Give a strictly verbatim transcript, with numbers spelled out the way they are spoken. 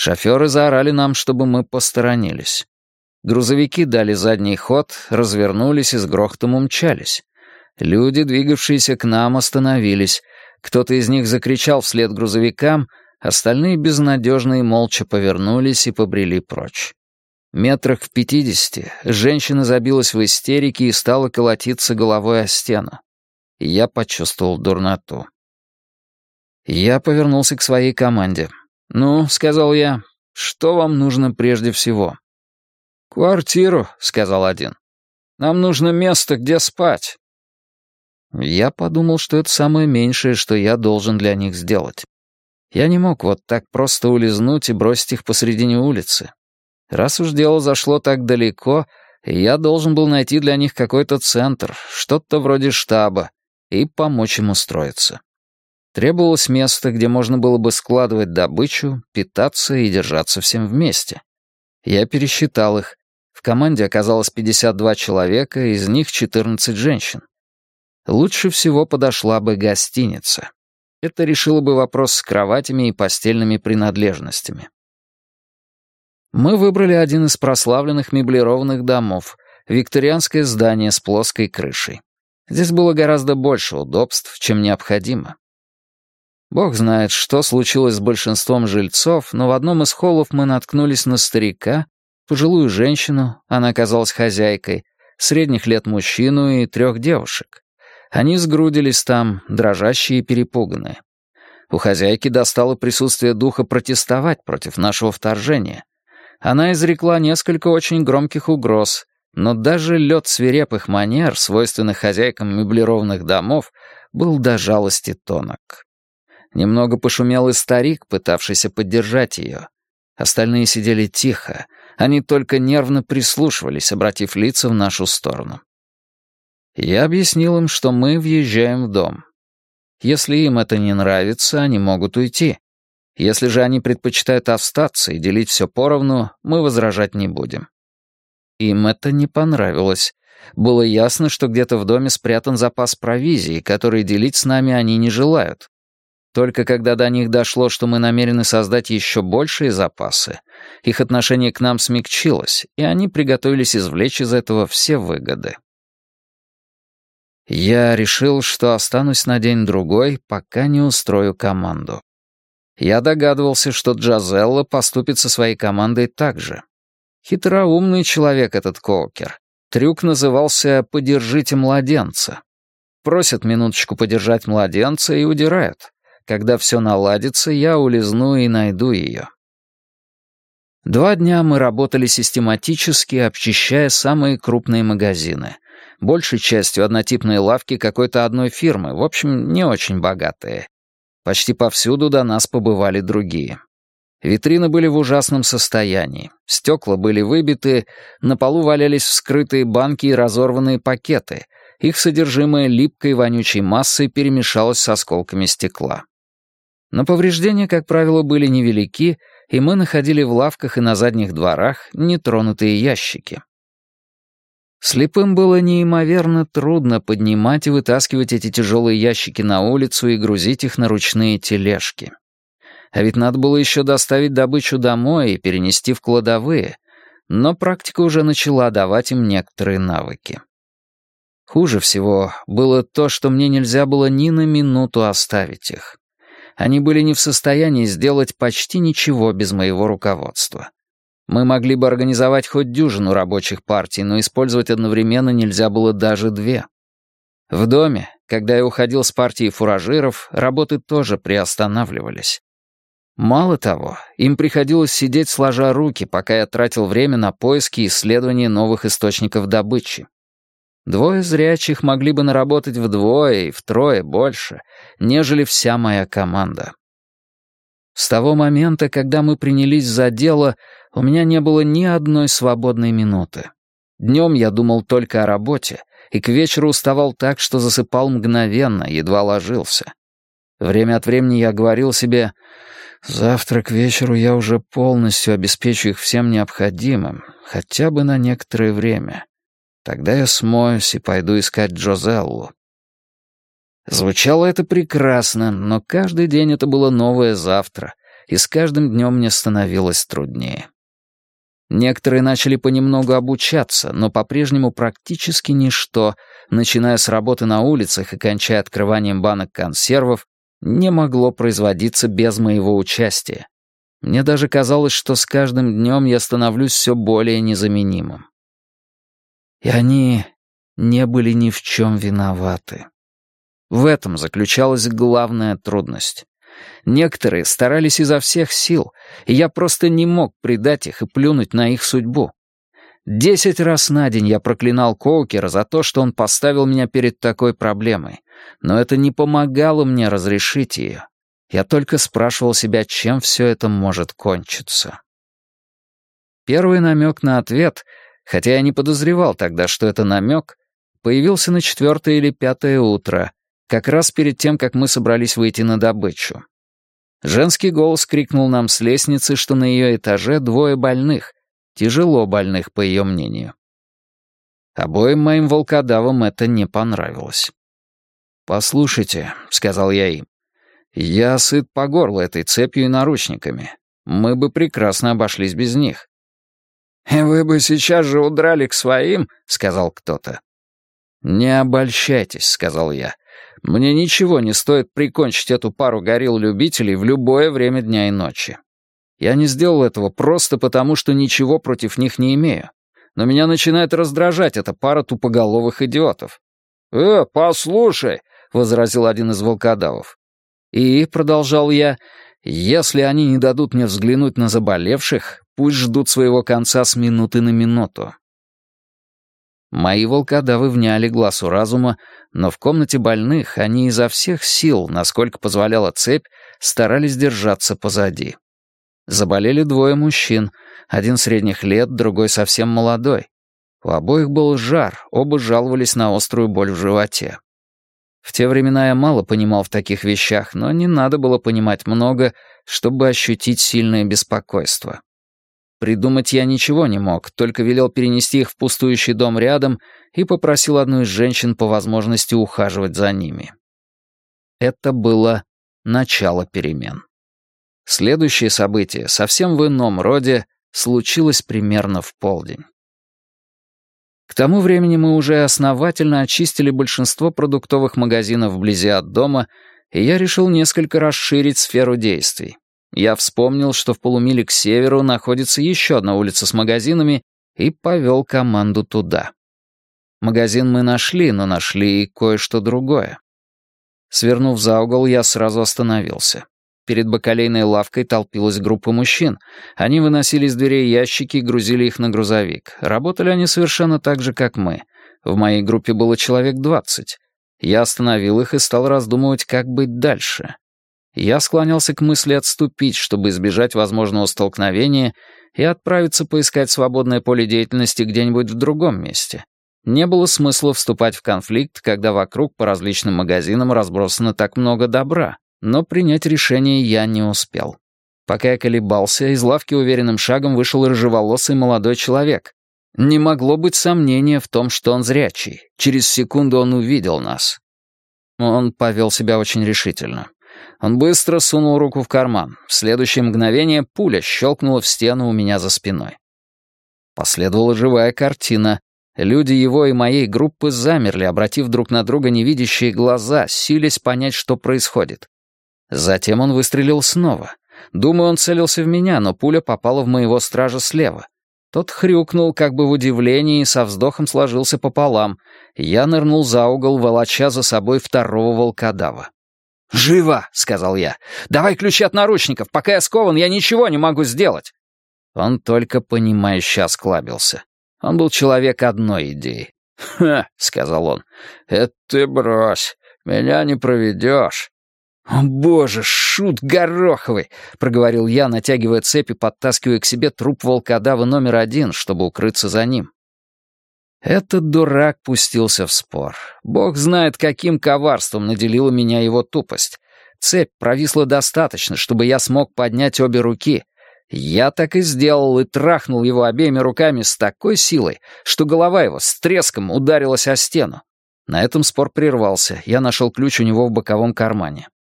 Шоферы заорали нам, чтобы мы посторонились. Грузовики дали задний ход, развернулись и с грохотом умчались. Люди, двигавшиеся к нам, остановились. Кто-то из них закричал вслед грузовикам, остальные безнадежно и молча повернулись и побрели прочь. Метрах в пятидесяти женщина забилась в истерике и стала колотиться головой о стену. И я почувствовал дурноту. Я повернулся к своей команде. «Ну, — сказал я, — что вам нужно прежде всего?» «Квартиру», — сказал один. «Нам нужно место, где спать». Я подумал, что это самое меньшее, что я должен для них сделать. Я не мог вот так просто улизнуть и бросить их посредине улицы. Раз уж дело зашло так далеко, я должен был найти для них какой-то центр, что-то вроде штаба, и помочь им устроиться. Требовалось место, где можно было бы складывать добычу, питаться и держаться всем вместе. Я пересчитал их. В команде оказалось пятьдесят два человека, из них четырнадцать женщин. Лучше всего подошла бы гостиница. Это решило бы вопрос с кроватями и постельными принадлежностями. Мы выбрали один из прославленных меблированных домов, викторианское здание с плоской крышей. Здесь было гораздо больше удобств, чем необходимо. Бог знает, что случилось с большинством жильцов, но в одном из холлов мы наткнулись на старика, пожилую женщину, она оказалась хозяйкой, средних лет мужчину и трех девушек. Они сгрудились там, дрожащие и перепуганные. У хозяйки достало присутствие духа протестовать против нашего вторжения. Она изрекла несколько очень громких угроз, но даже лед свирепых манер, свойственных хозяйкам меблированных домов, был до жалости тонок. Немного пошумел и старик, пытавшийся поддержать ее. Остальные сидели тихо, они только нервно прислушивались, обратив лица в нашу сторону. Я объяснил им, что мы въезжаем в дом. Если им это не нравится, они могут уйти. Если же они предпочитают остаться и делить все поровну, мы возражать не будем. Им это не понравилось. Было ясно, что где-то в доме спрятан запас провизии, который делить с нами они не желают. Только когда до них дошло, что мы намерены создать еще большие запасы, их отношение к нам смягчилось, и они приготовились извлечь из этого все выгоды. Я решил, что останусь на день-другой, пока не устрою команду. Я догадывался, что Джазелла поступит со своей командой так же. Хитроумный человек этот Коукер. Трюк назывался «подержите младенца». Просят минуточку подержать младенца и удирают. Когда все наладится, я улизну и найду ее. Два дня мы работали систематически, обчищая самые крупные магазины. Большей частью однотипные лавки какой-то одной фирмы, в общем, не очень богатые. Почти повсюду до нас побывали другие. Витрины были в ужасном состоянии, стекла были выбиты, на полу валялись вскрытые банки и разорванные пакеты, их содержимое липкой вонючей массой перемешалось с осколками стекла. Но повреждения, как правило, были невелики, и мы находили в лавках и на задних дворах нетронутые ящики. Слепым было неимоверно трудно поднимать и вытаскивать эти тяжелые ящики на улицу и грузить их на ручные тележки. А ведь надо было еще доставить добычу домой и перенести в кладовые, но практика уже начала давать им некоторые навыки. Хуже всего было то, что мне нельзя было ни на минуту оставить их. Они были не в состоянии сделать почти ничего без моего руководства. Мы могли бы организовать хоть дюжину рабочих партий, но использовать одновременно нельзя было даже две. В доме, когда я уходил с партии фуражиров, работы тоже приостанавливались. Мало того, им приходилось сидеть сложа руки, пока я тратил время на поиски и исследование новых источников добычи. Двое зрячих могли бы наработать вдвое и втрое больше, нежели вся моя команда. С того момента, когда мы принялись за дело, у меня не было ни одной свободной минуты. Днем я думал только о работе, и к вечеру уставал так, что засыпал мгновенно, едва ложился. Время от времени я говорил себе: «Завтра к вечеру я уже полностью обеспечу их всем необходимым, хотя бы на некоторое время. Тогда я смоюсь и пойду искать Джозеллу». Звучало это прекрасно, но каждый день это было новое завтра, и с каждым днем мне становилось труднее. Некоторые начали понемногу обучаться, но по-прежнему практически ничто, начиная с работы на улицах и кончая открыванием банок консервов, не могло производиться без моего участия. Мне даже казалось, что с каждым днем я становлюсь все более незаменимым. И они не были ни в чем виноваты. В этом заключалась главная трудность. Некоторые старались изо всех сил, и я просто не мог предать их и плюнуть на их судьбу. Десять раз на день я проклинал Коукера за то, что он поставил меня перед такой проблемой, но это не помогало мне разрешить ее. Я только спрашивал себя, чем все это может кончиться. Первый намек на ответ, хотя я не подозревал тогда, что это намек, появился на четвертое или пятое утро, как раз перед тем, как мы собрались выйти на добычу. Женский голос крикнул нам с лестницы, что на ее этаже двое больных, тяжело больных, по ее мнению. Обоим моим волкодавам это не понравилось. «Послушайте», — сказал я им, — «я сыт по горло этой цепью и наручниками. Мы бы прекрасно обошлись без них». «Вы бы сейчас же удрали к своим», — сказал кто-то. «Не обольщайтесь», — сказал я. «Мне ничего не стоит прикончить эту пару горилл-любителей в любое время дня и ночи. Я не сделал этого просто потому, что ничего против них не имею. Но меня начинает раздражать эта пара тупоголовых идиотов». «Э, послушай», — возразил один из волкодавов. «И», — продолжал я, — «если они не дадут мне взглянуть на заболевших, пусть ждут своего конца с минуты на минуту». Мои волкодавы вняли глазу разума, но в комнате больных они изо всех сил, насколько позволяла цепь, старались держаться позади. Заболели двое мужчин, один средних лет, другой совсем молодой. У обоих был жар, оба жаловались на острую боль в животе. В те времена я мало понимал в таких вещах, но не надо было понимать много, чтобы ощутить сильное беспокойство. Придумать я ничего не мог, только велел перенести их в пустующий дом рядом и попросил одну из женщин по возможности ухаживать за ними. Это было начало перемен. Следующее событие, совсем в ином роде, случилось примерно в полдень. К тому времени мы уже основательно очистили большинство продуктовых магазинов вблизи от дома, и я решил несколько расширить сферу действий. Я вспомнил, что в полумиле к северу находится еще одна улица с магазинами, и повел команду туда. Магазин мы нашли, но нашли и кое-что другое. Свернув за угол, я сразу остановился. Перед бакалейной лавкой толпилась группа мужчин. Они выносили из дверей ящики и грузили их на грузовик. Работали они совершенно так же, как мы. В моей группе было человек двадцать. Я остановил их и стал раздумывать, как быть дальше. Я склонялся к мысли отступить, чтобы избежать возможного столкновения, и отправиться поискать свободное поле деятельности где-нибудь в другом месте. Не было смысла вступать в конфликт, когда вокруг по различным магазинам разбросано так много добра, но принять решение я не успел. Пока я колебался, из лавки уверенным шагом вышел рыжеволосый молодой человек. Не могло быть сомнения в том, что он зрячий. Через секунду он увидел нас. Он повел себя очень решительно. Он быстро сунул руку в карман. В следующее мгновение пуля щелкнула в стену у меня за спиной. Последовала живая картина. Люди его и моей группы замерли, обратив друг на друга невидящие глаза, силясь понять, что происходит. Затем он выстрелил снова. Думаю, он целился в меня, но пуля попала в моего стража слева. Тот хрюкнул, как бы в удивлении, и со вздохом сложился пополам. Я нырнул за угол, волоча за собой второго волкодава. «Живо!» — сказал я. «Давай ключи от наручников. Пока я скован, я ничего не могу сделать». Он только понимающе осклабился. Он был человек одной идеи. «Ха!» — сказал он. «Это ты брось. Меня не проведешь». «О, боже, шут гороховый!» — проговорил я, натягивая цепь и подтаскивая к себе труп волкодава номер один, чтобы укрыться за ним. Этот дурак пустился в спор. Бог знает, каким коварством наделила меня его тупость. Цепь провисла достаточно, чтобы я смог поднять обе руки. Я так и сделал и трахнул его обеими руками с такой силой, что голова его с треском ударилась о стену. На этом спор прервался. Я нашел ключ у него в боковом кармане.